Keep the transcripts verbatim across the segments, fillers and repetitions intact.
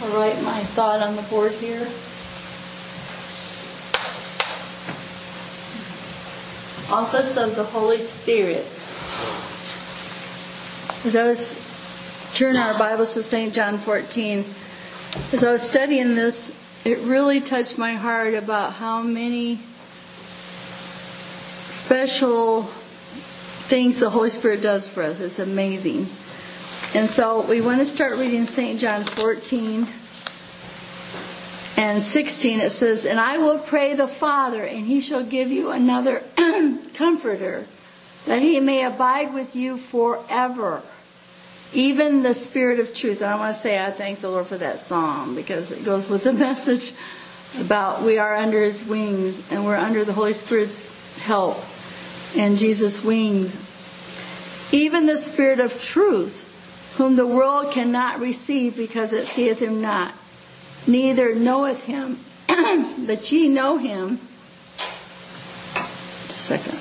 I'll write my thought on the board here. Office of the Holy Spirit. As I was turning our Bibles to Saint John fourteen, as I was studying this, it really touched my heart about how many special things the Holy Spirit does for us. It's amazing. And so we want to start reading Saint John fourteen and sixteen. It says, "And I will pray the Father, and he shall give you another comforter, that he may abide with you forever, even the Spirit of truth." And I want to say I thank the Lord for that song, because it goes with the message about we are under his wings, and we're under the Holy Spirit's help and Jesus' wings. "Even the Spirit of truth, whom the world cannot receive, because it seeth him not, neither knoweth him, but ye know him." Just a second.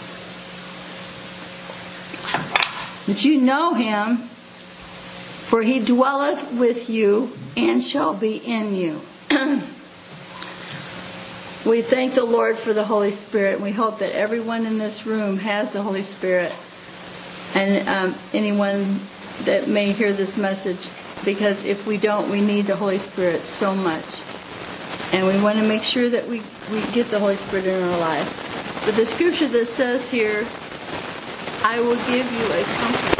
"But you know him, for he dwelleth with you and shall be in you." We thank the Lord for the Holy Spirit, and we hope that everyone in this room has the Holy Spirit, and um, anyone that may hear this message, because if we don't, we need the Holy Spirit so much. And we want to make sure that we, we get the Holy Spirit in our life. But the scripture that says here, "I will give you a comfort,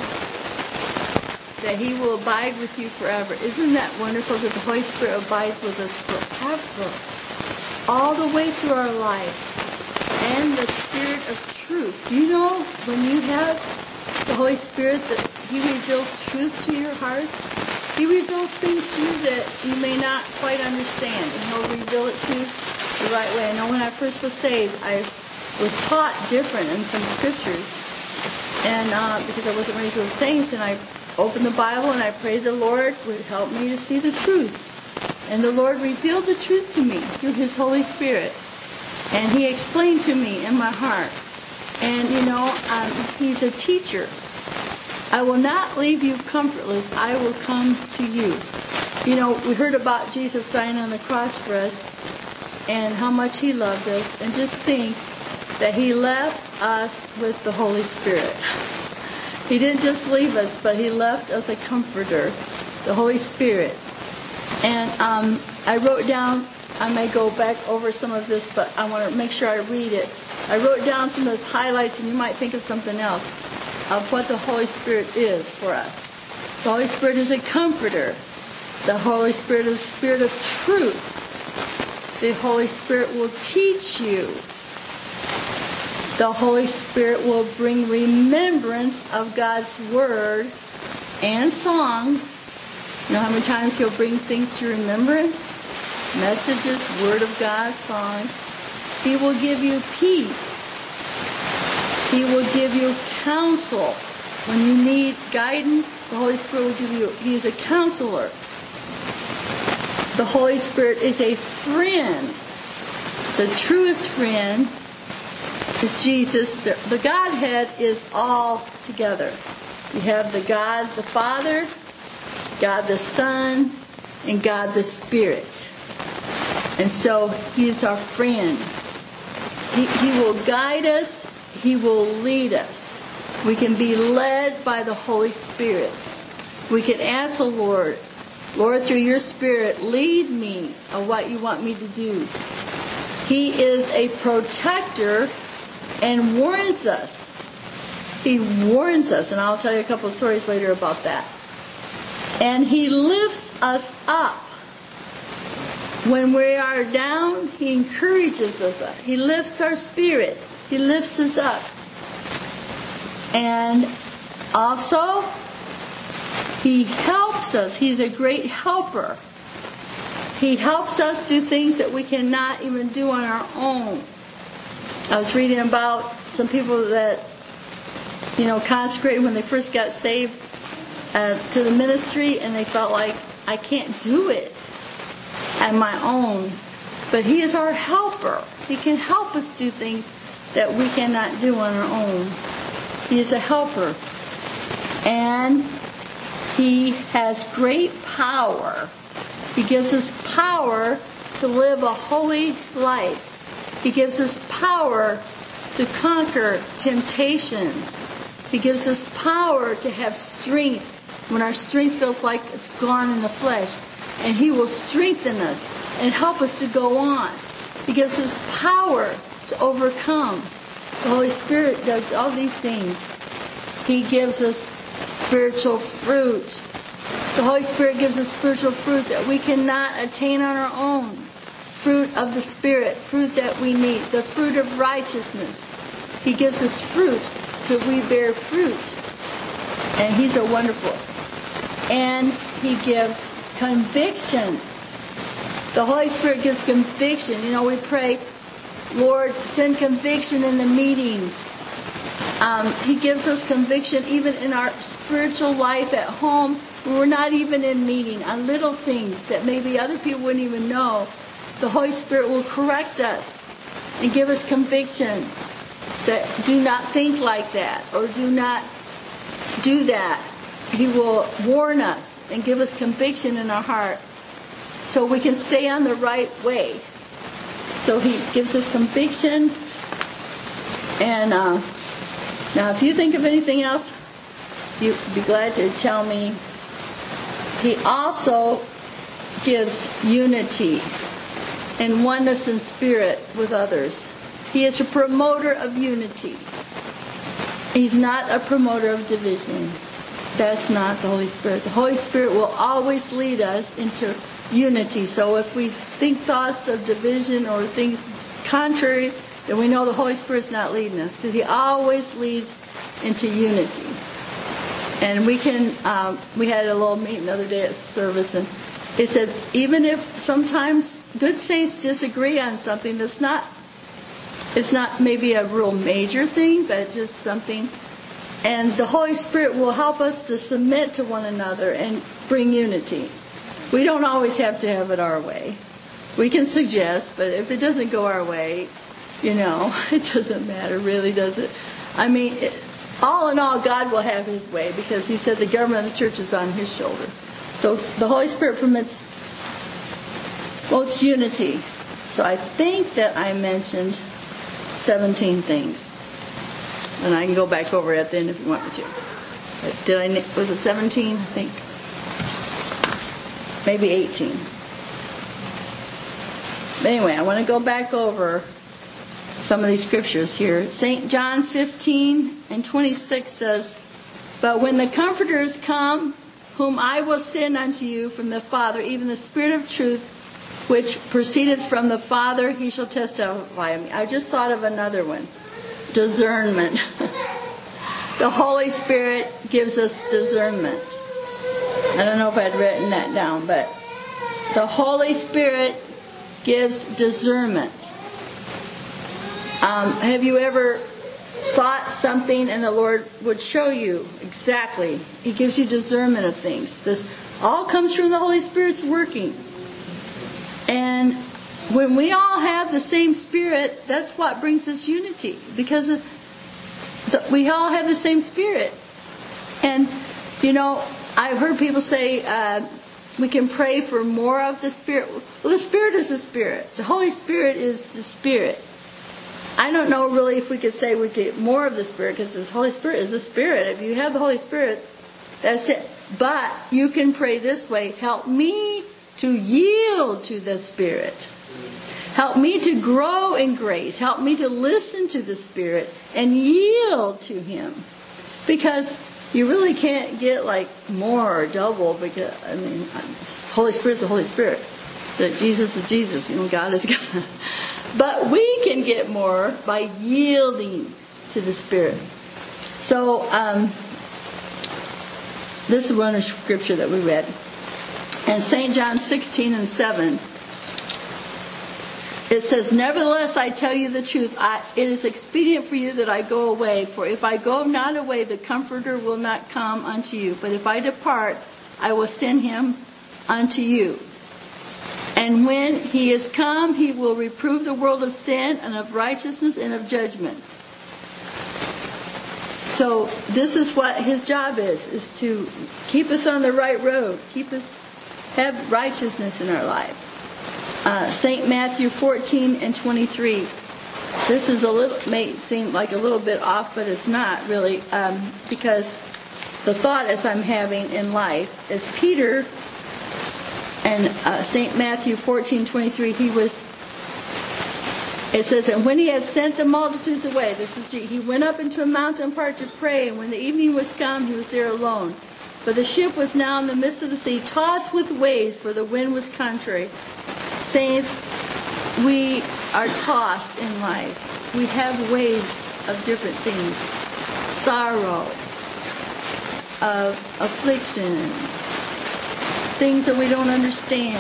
that he will abide with you forever." Isn't that wonderful that the Holy Spirit abides with us forever, all the way through our life? And the Spirit of truth. Do you know when you have the Holy Spirit that he reveals truth to your hearts? He reveals things to you that you may not quite understand, and he'll reveal it to you the right way. I know when I first was saved, I was taught different in some scriptures, and uh, because I wasn't raised with saints, and I opened the Bible and I prayed the Lord would help me to see the truth. And the Lord revealed the truth to me through his Holy Spirit, and he explained to me in my heart. And you know, um, he's a teacher. "I will not leave you comfortless. I will come to you." You know, we heard about Jesus dying on the cross for us and how much he loved us. And just think that he left us with the Holy Spirit. He didn't just leave us, but he left us a comforter, the Holy Spirit. And um, I wrote down, I may go back over some of this, but I want to make sure I read it. I wrote down some of the highlights, and you might think of something else, of what the Holy Spirit is for us. The Holy Spirit is a comforter. The Holy Spirit is the Spirit of truth. The Holy Spirit will teach you. The Holy Spirit will bring remembrance of God's Word and songs. You know how many times he'll bring things to remembrance? Messages, Word of God, songs. He will give you peace. He will give you counsel. When you need guidance, the Holy Spirit will give you, he is a counselor. The Holy Spirit is a friend. The truest friend is Jesus. The, the Godhead is all together. You have the God the Father, God the Son, and God the Spirit. And so he is our friend. He, he will guide us. He will lead us. We can be led by the Holy Spirit. We can ask the Lord, "Lord, through your Spirit, lead me of what you want me to do." He is a protector and warns us. He warns us, and I'll tell you a couple of stories later about that. And he lifts us up. When we are down, he encourages us up. He lifts our spirit. He lifts us up. And also, he helps us. He's a great helper. He helps us do things that we cannot even do on our own. I was reading about some people that, you know, consecrated when they first got saved uh, to the ministry, and they felt like, I can't do it on my own. But he is our helper. He can help us do things that we cannot do on our own. He is a helper. And he has great power. He gives us power to live a holy life. He gives us power to conquer temptation. He gives us power to have strength when our strength feels like it's gone in the flesh. And He will strengthen us and help us to go on. He gives us power to overcome. The Holy Spirit does all these things. He gives us spiritual fruit. The Holy Spirit gives us spiritual fruit that we cannot attain on our own. Fruit of the Spirit, fruit that we need, the fruit of righteousness. He gives us fruit till we bear fruit. And He's a wonderful. And He gives conviction. The Holy Spirit gives conviction. You know, we pray, Lord, send conviction in the meetings. Um, he gives us conviction even in our spiritual life at home. When we're not even in meeting, on little things that maybe other people wouldn't even know. The Holy Spirit will correct us and give us conviction that do not think like that or do not do that. He will warn us and give us conviction in our heart so we can stay on the right way. So He gives us conviction. And uh, now if you think of anything else, you'd be glad to tell me. He also gives unity and oneness in spirit with others. He is a promoter of unity. He's not a promoter of division. That's not the Holy Spirit. The Holy Spirit will always lead us into unity. So if we think thoughts of division or things contrary, then we know the Holy Spirit's not leading us, because He always leads into unity. And we can, um, we had a little meeting the other day at service, and it said, even if sometimes good saints disagree on something that's not, it's not maybe a real major thing, but just something, and the Holy Spirit will help us to submit to one another and bring unity. We don't always have to have it our way. We can suggest, but if it doesn't go our way, you know, it doesn't matter, really, does it? I mean, it, all in all, God will have His way, because He said the government of the church is on His shoulder. So the Holy Spirit permits, well, it's unity. So I think that I mentioned seventeen things. And I can go back over it at the end if you want me to. Did I, was it seventeen? I think. Maybe eighteen. But anyway, I want to go back over some of these scriptures here. Saint John fifteen and twenty-six says, but when the comforters come, whom I will send unto you from the Father, even the Spirit of truth, which proceeded from the Father, He shall testify of me. I just thought of another one. Discernment. The Holy Spirit gives us discernment. I don't know if I'd written that down, but the Holy Spirit gives discernment. Um, have you ever thought something and the Lord would show you exactly? He gives you discernment of things. This all comes from the Holy Spirit's working. And when we all have the same Spirit, that's what brings us unity. Because of the, we all have the same Spirit. And, you know, I've heard people say uh, we can pray for more of the Spirit. Well, the Spirit is the Spirit. The Holy Spirit is the Spirit. I don't know really if we could say we get more of the Spirit, because the Holy Spirit is the Spirit. If you have the Holy Spirit, that's it. But you can pray this way: help me to yield to the Spirit. Help me to grow in grace. Help me to listen to the Spirit and yield to Him. Because you really can't get like more or double, because, I mean, Holy Spirit's the Holy Spirit. That Jesus is Jesus. You know, God is God. But we can get more by yielding to the Spirit. So, um, this is one of scripture that we read. And Saint John sixteen and seven, it says, nevertheless, I tell you the truth. I, it is expedient for you that I go away. For if I go not away, the Comforter will not come unto you. But if I depart, I will send Him unto you. And when He is come, He will reprove the world of sin and of righteousness and of judgment. So this is what His job is, is to keep us on the right road, keep us have righteousness in our life. Uh, Saint Matthew fourteen and twenty-three. This is a little, may seem like a little bit off, but it's not really, um, because the thought as I'm having in life is Peter, and uh, Saint Matthew fourteen twenty-three, he was, it says, and when he had sent the multitudes away, this is G, he went up into a mountain apart to pray, and when the evening was come, he was there alone. But the ship was now in the midst of the sea, tossed with waves, for the wind was contrary. Saints, we are tossed in life. We have waves of different things. Sorrow, of affliction, things that we don't understand.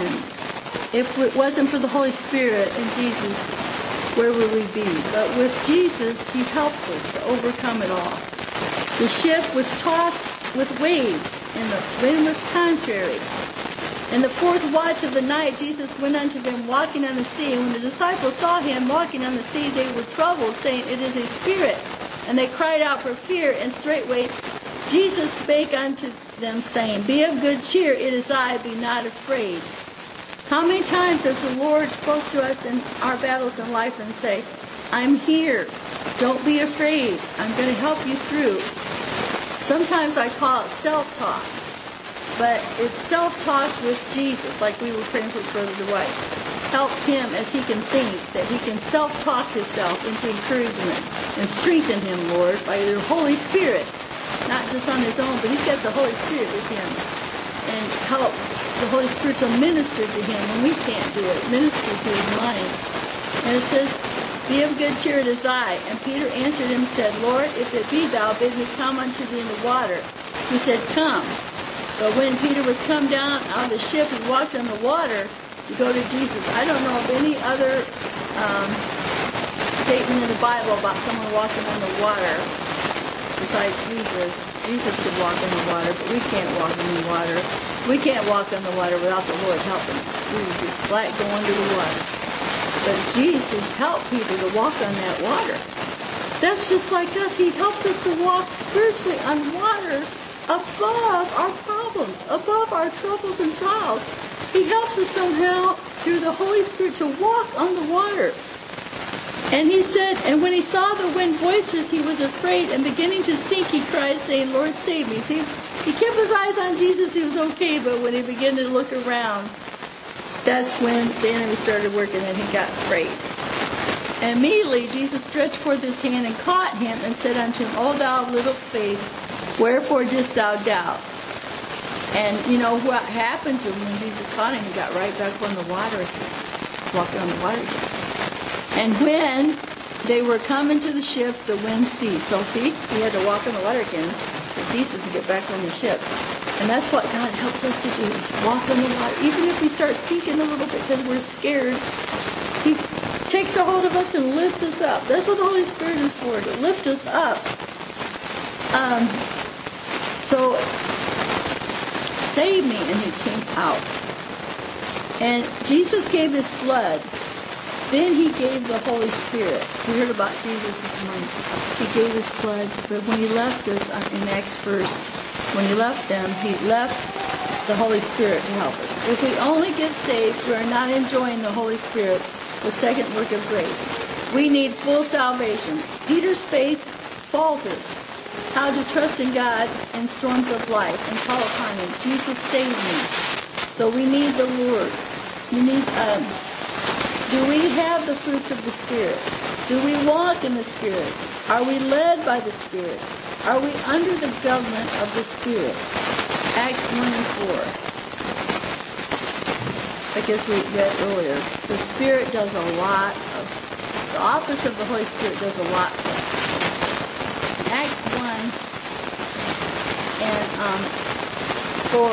If it wasn't for the Holy Spirit and Jesus, where would we be? But with Jesus, he helps us to overcome it all. The ship was tossed with waves, and the wind was contrary. In the fourth watch of the night, Jesus went unto them walking on the sea. And when the disciples saw him walking on the sea, they were troubled, saying, It is a spirit. And they cried out for fear, and straightway Jesus spake unto them, saying, Be of good cheer, it is I, be not afraid. How many times has the Lord spoke to us in our battles in life and say, I'm here. Don't be afraid. I'm going to help you through. Sometimes I call it self-talk. But it's self-talk with Jesus, like we were praying for Brother Dwight. Help him as he can think, that he can self-talk himself into encouragement and strengthen him, Lord, by your Holy Spirit. Not just on his own, but he's got the Holy Spirit with him. And help the Holy Spirit to minister to him when we can't do it. Minister to his mind. And it says, Be of good cheer, it is I. And Peter answered him and said, Lord, if it be thou, bid me come unto thee in the water. He said, Come. But when Peter was come down out of the ship and walked on the water to go to Jesus, I don't know of any other um, statement in the Bible about someone walking on the water besides Jesus. Jesus could walk on the water, but we can't walk on the water. We can't walk on the water without the Lord helping us. We would just flat go under the water. But Jesus helped Peter to walk on that water. That's just like us. He helps us to walk spiritually on water above our problems, above our troubles and trials. He helps us somehow through the Holy Spirit to walk on the water. And he said, and when he saw the wind boisterous, he was afraid, and beginning to sink, he cried, saying, Lord, save me. See, he kept his eyes on Jesus, he was okay, but when he began to look around, that's when the enemy started working and he got afraid. And immediately Jesus stretched forth his hand and caught him and said unto him, O thou of little faith, wherefore didst thou doubt? And you know what happened to him when Jesus caught him? He got right back on the water again, walking on the water again. And when they were coming to the ship, the wind ceased. So see, he had to walk on the water again for Jesus to get back on the ship. And that's what God helps us to do, is walk on the water. Even if we start sinking a little bit because we're scared, he takes a hold of us and lifts us up. That's what the Holy Spirit is for, to lift us up. Um, so, save me, and he came out. And Jesus gave his blood. Then he gave the Holy Spirit. We heard about Jesus this morning. He gave his blood, but when he left us, in Acts first, when he left them, he left the Holy Spirit to help us. If we only get saved, we are not enjoying the Holy Spirit, the second work of grace. We need full salvation. Peter's faith faltered. How to trust in God in storms of life and call upon him. Jesus saved me. So we need the Lord. We need, um, do we have the fruits of the Spirit? Do we walk in the Spirit? Are we led by the Spirit? Are we under the government of the Spirit? Acts one and four. I guess we read earlier. The Spirit does a lot of, the office of the Holy Spirit does a lot for us. Acts one and um, four.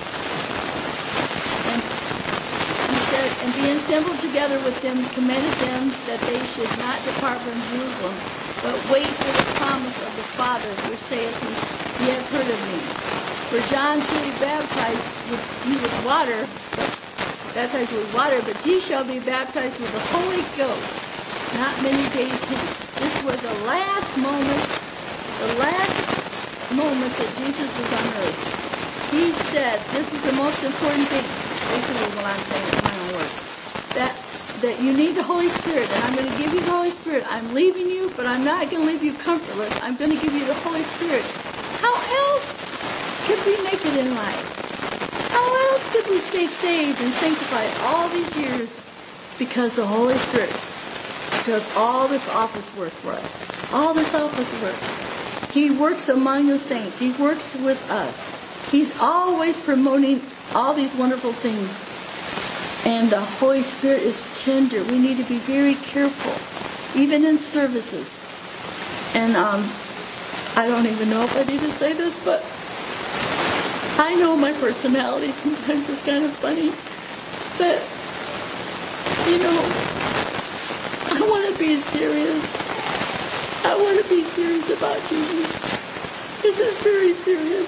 And he said, and being assembled together with them, commanded them that they should not depart from Jerusalem, but wait for the promise of the Father, which saith he, Ye have heard of me. For John truly baptized with you with water, but baptized with water, but ye shall be baptized with the Holy Ghost, not many days hence. This was the last moment, the last moment that Jesus was on earth. He said, this is the most important thing. basically what I'm saying in my own words. That that you need the Holy Spirit, and I'm going to give you the Holy Spirit. I'm leaving you, but I'm not going to leave you comfortless. I'm going to give you the Holy Spirit. How else could we make it in life? How else could we stay saved and sanctified all these years? Because the Holy Spirit does all this office work for us. All this office work. He works among the saints. He works with us. He's always promoting all these wonderful things. And the Holy Spirit is tender. We need to be very careful, even in services. And um, I don't even know if I need to say this, but I know my personality sometimes is kind of funny. But, you know, I want to be serious. I want to be serious about Jesus. This is very serious.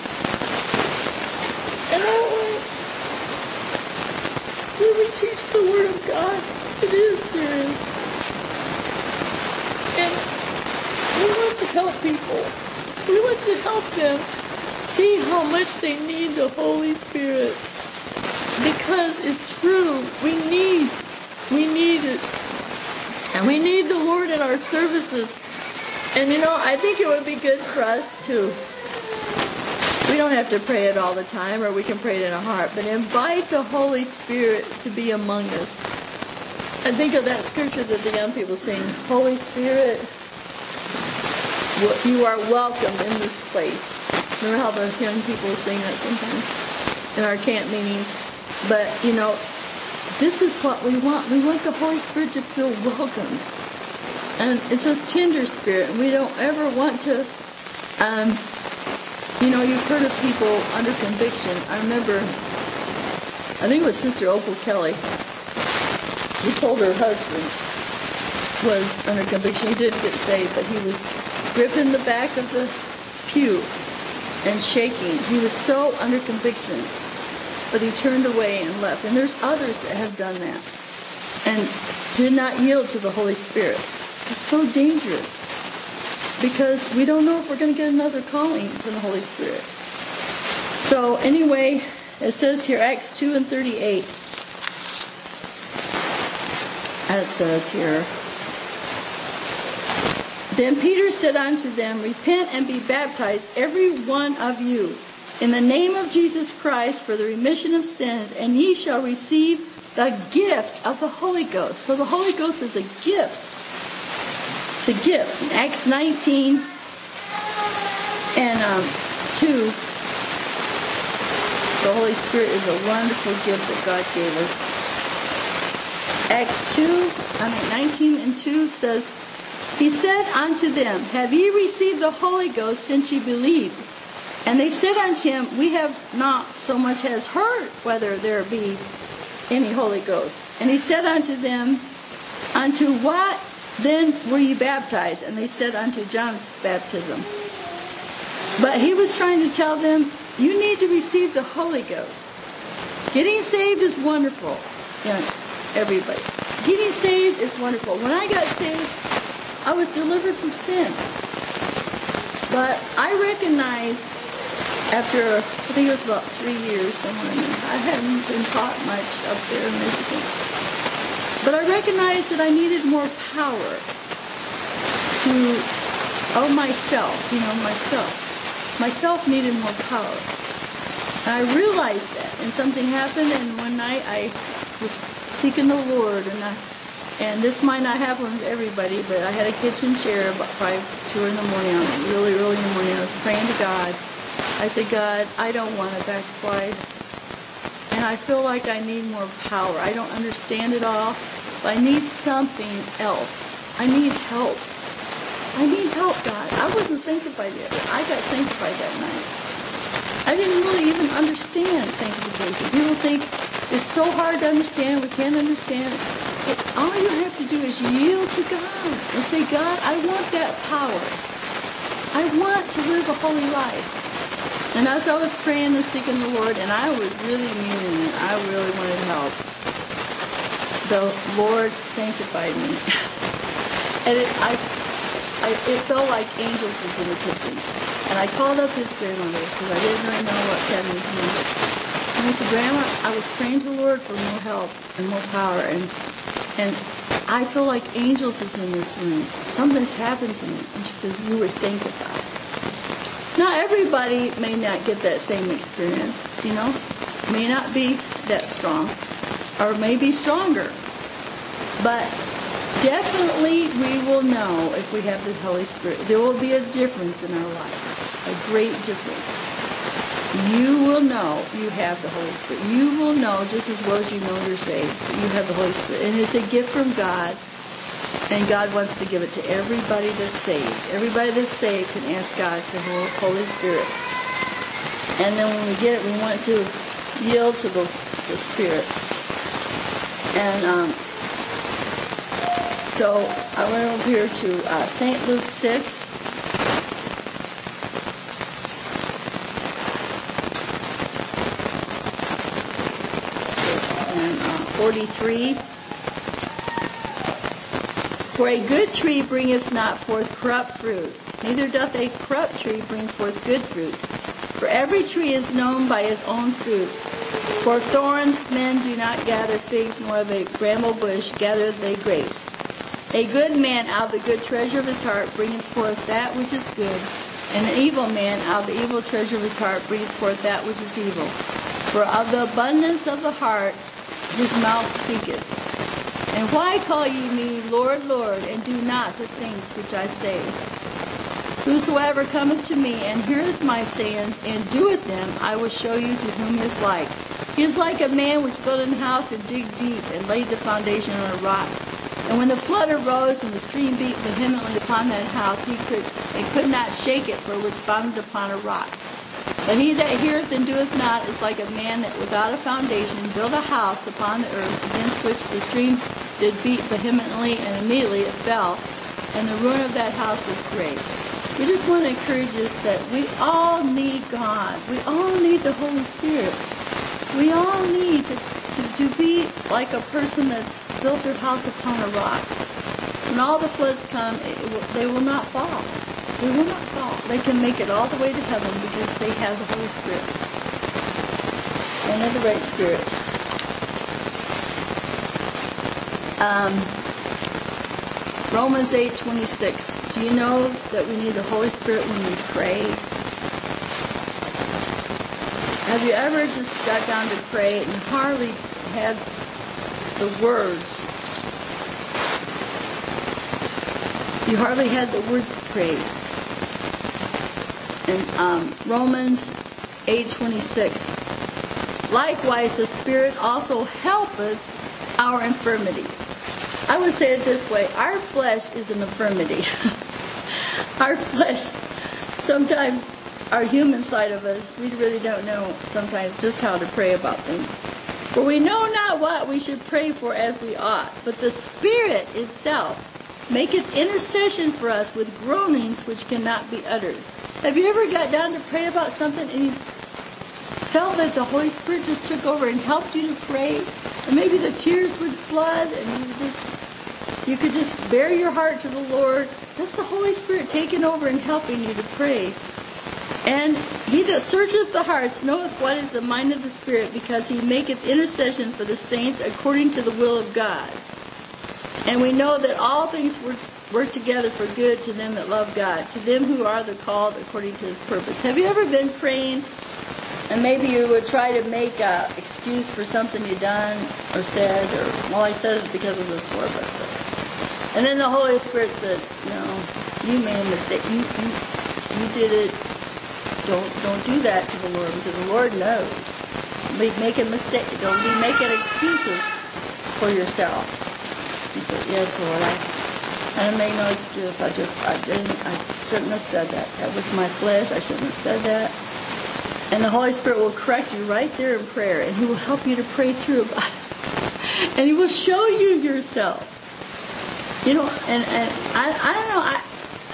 And I want when we teach the Word of God, it is serious. And we want to help people. We want to help them see how much they need the Holy Spirit. Because it's true. We need, we need it. And we need the Lord in our services. And you know, I think it would be good for us to, we don't have to pray it all the time, or we can pray it in our heart, but invite the Holy Spirit to be among us. I think of that scripture that the young people sing, Holy Spirit, you are welcome in this place. Remember how those young people sing that sometimes in our camp meetings? But, you know, this is what we want. We want the Holy Spirit to feel welcomed. And it's a tender spirit. We don't ever want to... Um, You know, you've heard of people under conviction. I remember, I think it was Sister Opal Kelly, who told her husband was under conviction. He didn't get saved, but he was gripping the back of the pew and shaking. He was so under conviction, but he turned away and left. And there's others that have done that and did not yield to the Holy Spirit. It's so dangerous. Because we don't know if we're going to get another calling from the Holy Spirit. So anyway, it says here, Acts two and thirty-eight. It says here, Then Peter said unto them, Repent and be baptized, every one of you, in the name of Jesus Christ for the remission of sins, and ye shall receive the gift of the Holy Ghost. So the Holy Ghost is a gift. It's a gift. In Acts nineteen and um, two, the Holy Spirit is a wonderful gift that God gave us. Acts two, I mean nineteen and two says, He said unto them, Have ye received the Holy Ghost since ye believed? And they said unto him, We have not so much as heard whether there be any Holy Ghost. And he said unto them, Unto what then were ye baptized? And they said, Unto John's baptism. But he was trying to tell them, you need to receive the Holy Ghost. Getting saved is wonderful. You know, everybody. Getting saved is wonderful. When I got saved, I was delivered from sin. But I recognized after, I think it was about three years somewhere in there, I hadn't been taught much up there in Michigan. But I recognized that I needed more power to, oh, myself, you know, myself. Myself needed more power. And I realized that. And something happened, and one night I was seeking the Lord. And I, and this might not happen with everybody, but I had a kitchen chair about five, two in the morning, really early in the morning. I was praying to God. I said, God, I don't want to backslide. And I feel like I need more power. I don't understand it all, but I need something else. I need help. I need help, God. I wasn't sanctified yet. I got sanctified that night. I didn't really even understand sanctification. People think it's so hard to understand. We can't understand it. But all you have to do is yield to God and say, God, I want that power. I want to live a holy life. And as I was praying and seeking the Lord, and I was really meaning it, I really wanted help, the Lord sanctified me. And it, I, I, it felt like angels was in the kitchen. And I called up his grandmother because I didn't really know what that meant. And I said, Grandma, I was praying to the Lord for more help and more power, and and I feel like angels is in this room. Something's happened to me. And she says, you were sanctified. Now, everybody may not get that same experience, you know. May not be that strong, or may be stronger. But definitely we will know if we have the Holy Spirit. There will be a difference in our life, a great difference. You will know you have the Holy Spirit. You will know just as well as you know you're saved. You have the Holy Spirit. And it's a gift from God. And God wants to give it to everybody that's saved. Everybody that's saved can ask God for the Holy Spirit. And then when we get it, we want to yield to the, the Spirit. And um, so I went over here to uh, Saint Luke six. forty-three. For a good tree bringeth not forth corrupt fruit, neither doth a corrupt tree bring forth good fruit. For every tree is known by his own fruit. For thorns men do not gather figs, nor of a bramble bush gather they grapes. A good man out of the good treasure of his heart bringeth forth that which is good, and an evil man out of the evil treasure of his heart bringeth forth that which is evil. For of the abundance of the heart his mouth speaketh. And why call ye me Lord, Lord, and do not the things which I say? Whosoever cometh to me and heareth my sayings and doeth them, I will show you to whom he is like. He is like a man which built an house and digged deep and laid the foundation on a rock. And when the flood arose and the stream beat vehemently upon that house, he could and could not shake it, for it was founded upon a rock. But he that heareth and doeth not is like a man that without a foundation built a house upon the earth, against which the stream did beat vehemently, and immediately it fell, and the ruin of that house was great. We just want to encourage us that we all need God. We all need the Holy Spirit. We all need to, to, to be like a person that's built their house upon a rock. When all the floods come, it will, they will not fall. They will not fall. They can make it all the way to heaven because they have the Holy Spirit. And they're the right spirit. Um, Romans eight twenty-six. Do you know that we need the Holy Spirit when we pray? Have you ever just got down to pray and hardly had the words? You hardly had the words prayed. In um, Romans eight twenty-six. Likewise, the Spirit also helpeth our infirmities. I would say it this way. Our flesh is an infirmity. Our flesh, sometimes our human side of us, we really don't know sometimes just how to pray about things. For we know not what we should pray for as we ought, but the Spirit itself maketh intercession for us with groanings which cannot be uttered. Have you ever got down to pray about something and you felt that the Holy Spirit just took over and helped you to pray? And maybe the tears would flood and you just you could just bare your heart to the Lord. That's the Holy Spirit taking over and helping you to pray. And he that searcheth the hearts knoweth what is the mind of the Spirit, because he maketh intercession for the saints according to the will of God. And we know that all things work, work together for good to them that love God, to them who are the called according to his purpose. Have you ever been praying and maybe you would try to make an excuse for something you done or said, or, well, I said it because of this Lord, but and then the Holy Spirit said, no, you made a mistake. You, you, you did it. Don't, don't do that to the Lord, because the Lord knows. Be making mistakes. Don't be making excuses for yourself. He said, yes, Lord, I, I didn't make no excuse. I just, I didn't, I shouldn't have said that. That was my flesh. I shouldn't have said that. And the Holy Spirit will correct you right there in prayer, and he will help you to pray through about it. And he will show you yourself. You know, and, and I, I don't know, I,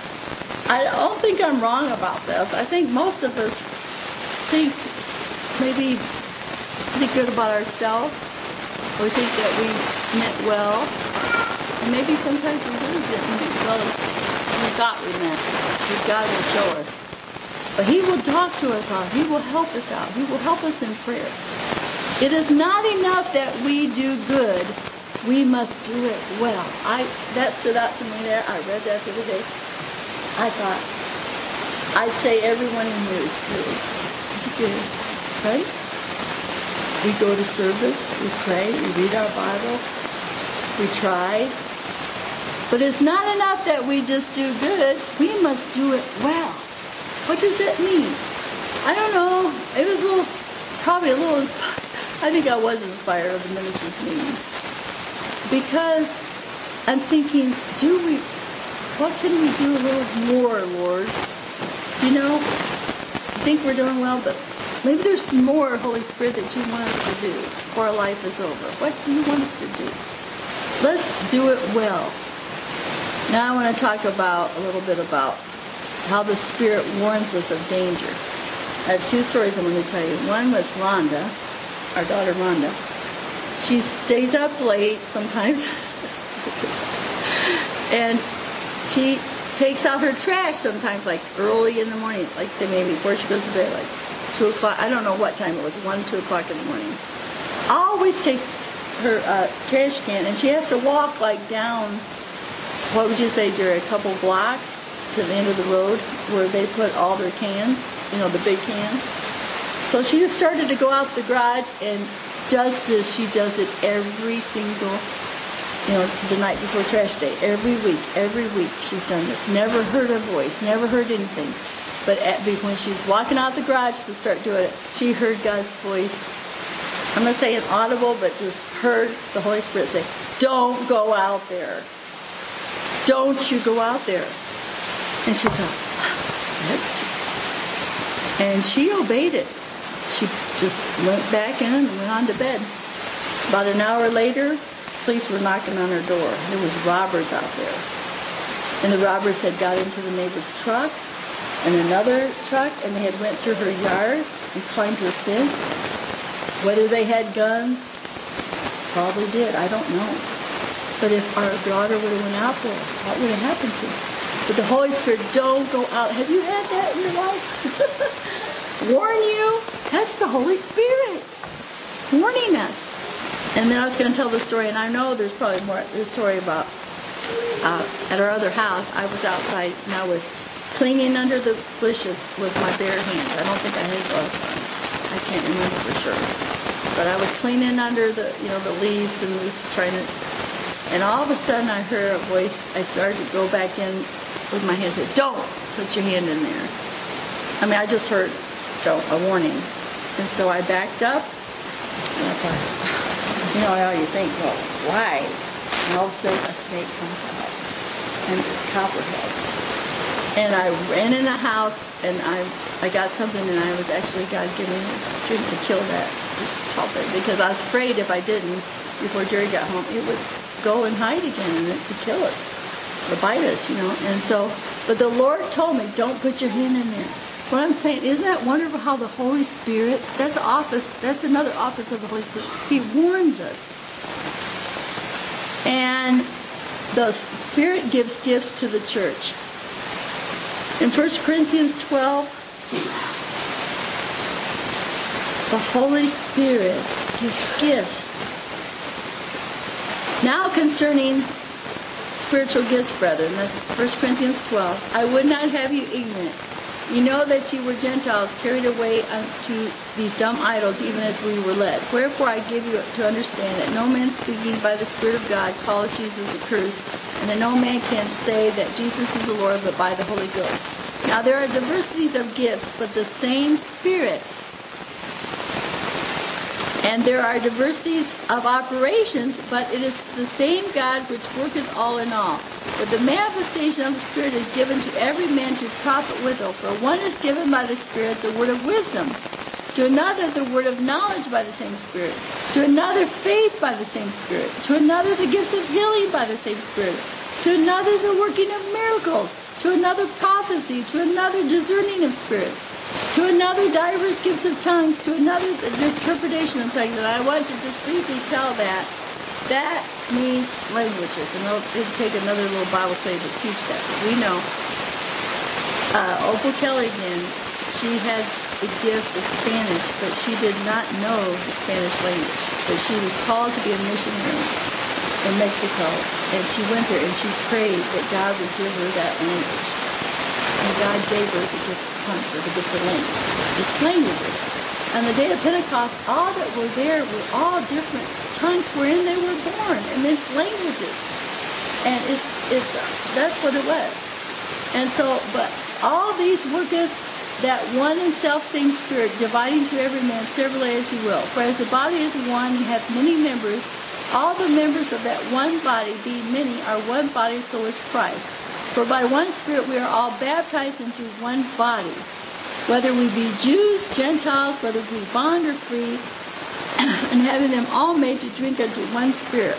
I don't think I'm wrong about this. I think most of us think maybe think good about ourselves, or think that we meant well, and maybe sometimes we really didn't mean well as we thought we meant. But God will show us. But he will talk to us out. He will help us out. He will help us in prayer. It is not enough that we do good. We must do it well. I that stood out to me there. I read that the other day. I thought, I'd say everyone in here is really good, right? We go to service, we pray, we read our Bible, we try. But it's not enough that we just do good. We must do it well. What does that mean? I don't know. It was a little, probably a little inspired. I think I was inspired of the minister's meeting. Because I'm thinking, do we, what can we do a little more, Lord? You know, I think we're doing well, but maybe there's some more, Holy Spirit, that you want us to do before our life is over. What do you want us to do? Let's do it well. Now I want to talk about a little bit about how the Spirit warns us of danger. I have two stories I'm going to tell you. One was Rhonda, our daughter Rhonda. She stays up late sometimes, and she takes out her trash sometimes, like early in the morning, like say maybe before she goes to bed, like two o'clock. I don't know what time it was, one, two o'clock in the morning. Always takes her uh, trash can, and she has to walk like down, what would you say, Jerry, a couple blocks to the end of the road where they put all their cans, you know, the big cans. So she just started to go out the garage and does this. She does it every single, you know, the night before trash day. Every week, every week she's done this. Never heard a voice, never heard anything. But at, when she's walking out the garage to start doing it, she heard God's voice. I'm not saying audible, but just heard the Holy Spirit say, don't go out there. Don't you go out there. And she thought, that's true. And she obeyed it. She just went back in and went on to bed. About an hour later, police were knocking on her door. There was robbers out there. And the robbers had got into the neighbor's truck and another truck, and they had went through her yard and climbed her fence. Whether they had guns, probably did. I don't know. But if our daughter would have went out there, what would have happened to her? But the Holy Spirit, don't go out. Have you had that in your life? Warn you. That's the Holy Spirit warning us. And then I was going to tell the story, and I know there's probably more. There's a story about uh, at our other house. I was outside, and I was cleaning under the bushes with my bare hands. I don't think I had gloves on. I can't remember for sure. But I was cleaning under the, you know, the leaves and just trying to. And all of a sudden, I heard a voice. I started to go back in with my hands. Said, "Don't put your hand in there." I mean, I just heard, "Don't," a warning. And so I backed up, and I thought, you know how you think, well, why? And all of a sudden, a snake comes out, and it's copperhead. And I ran in the house, and I I got something, and I was actually, God gave me a drink to kill that copperhead, because I was afraid if I didn't, before Jerry got home, it would go and hide again, and it could kill us, or bite us, you know. And so, but the Lord told me, don't put your hand in there. What I'm saying, isn't that wonderful how the Holy Spirit, that's the office, that's another office of the Holy Spirit. He warns us. And the Spirit gives gifts to the church. In First Corinthians twelve, the Holy Spirit gives gifts. Now concerning spiritual gifts, brethren, that's First Corinthians twelve, I would not have you ignorant. You know that you were Gentiles carried away unto these dumb idols, even as we were led. Wherefore I give you to understand that no man speaking by the Spirit of God calleth Jesus accursed, and that no man can say that Jesus is the Lord but by the Holy Ghost. Now there are diversities of gifts, but the same Spirit. And there are diversities of operations, but it is the same God which worketh all in all. But the manifestation of the Spirit is given to every man to profit withal. For one is given by the Spirit the word of wisdom, to another the word of knowledge by the same Spirit, to another faith by the same Spirit, to another the gifts of healing by the same Spirit, to another the working of miracles, to another prophecy, to another discerning of spirits, to another divers gifts of tongues, to another the interpretation of tongues. And I want to just briefly tell that that means languages, and it'll, it'll take another little Bible study to teach that. But we know uh, Opal Kelly again, she had the gift of Spanish, but she did not know the Spanish language. But she was called to be a missionary in Mexico, and she went there and she prayed that God would give her that language. And God gave her the gift of tongues, or the gift of language. It's languages. On the day of Pentecost, all that were there were all different tongues wherein they were born, and it's languages. And it's it's that's what it was. And so, but all these worketh that one and self-same Spirit, dividing to every man severally as he will. For as the body is one and hath many members, all the members of that one body, being many, are one body, so is Christ. For by one Spirit we are all baptized into one body, whether we be Jews, Gentiles, whether we be bond or free, and having them all made to drink unto one Spirit.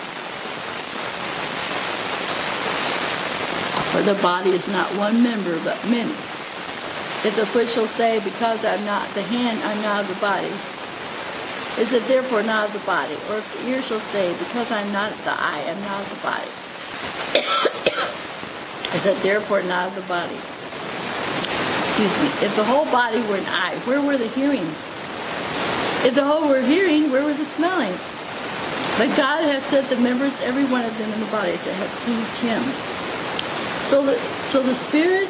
For the body is not one member, but many. If the foot shall say, because I'm not the hand, I'm not of the body, is it therefore not of the body? Or if the ear shall say, because I'm not the eye, I'm not of the body, is it therefore not of the body? Excuse me. If the whole body were an eye, where were the hearing? If the whole were hearing, where were the smelling? But God has set the members, every one of them in the bodies that have pleased him. So the, so the Spirit,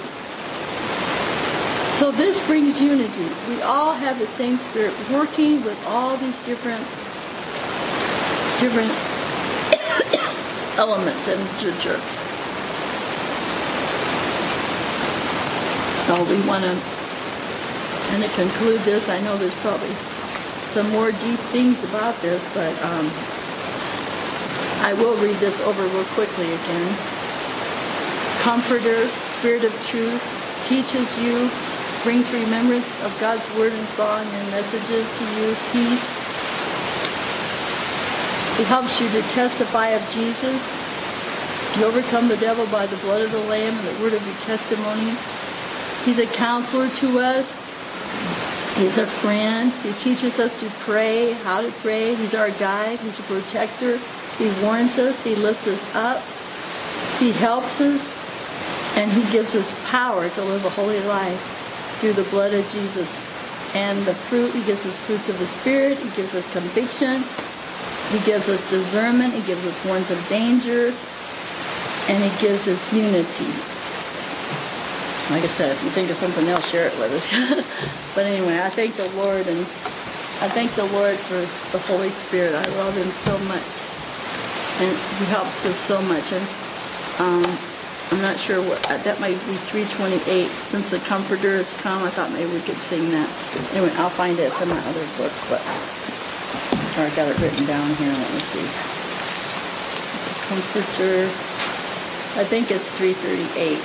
so this brings unity. We all have the same Spirit working with all these different, different elements in the church. So we want to kind of conclude this. I know there's probably some more deep things about this, but um, I will read this over real quickly again. Comforter, Spirit of truth, teaches you, brings remembrance of God's word and song and messages to you, peace. He helps you to testify of Jesus. You overcome the devil by the blood of the Lamb and the word of your testimony. He's a counselor to us. He's a friend. He teaches us to pray, how to pray. He's our guide. He's a protector. He warns us. He lifts us up. He helps us. And he gives us power to live a holy life through the blood of Jesus. And the fruit, he gives us fruits of the Spirit. He gives us conviction. He gives us discernment. He gives us warnings of danger. And he gives us unity. Like I said, if you think of something else, share it with us. But anyway, I thank the Lord, and I thank the Lord for the Holy Spirit. I love him so much. And he helps us so much. And um, I'm not sure what, that might be three twenty-eight. Since the Comforter has come, I thought maybe we could sing that. Anyway, I'll find it. It's in my other book, but or I got it written down here. Let me see. The Comforter. I think it's three thirty-eight.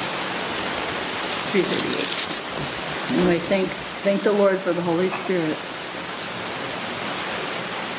three thirty-eight. Anyway, thank thank the Lord for the Holy Spirit.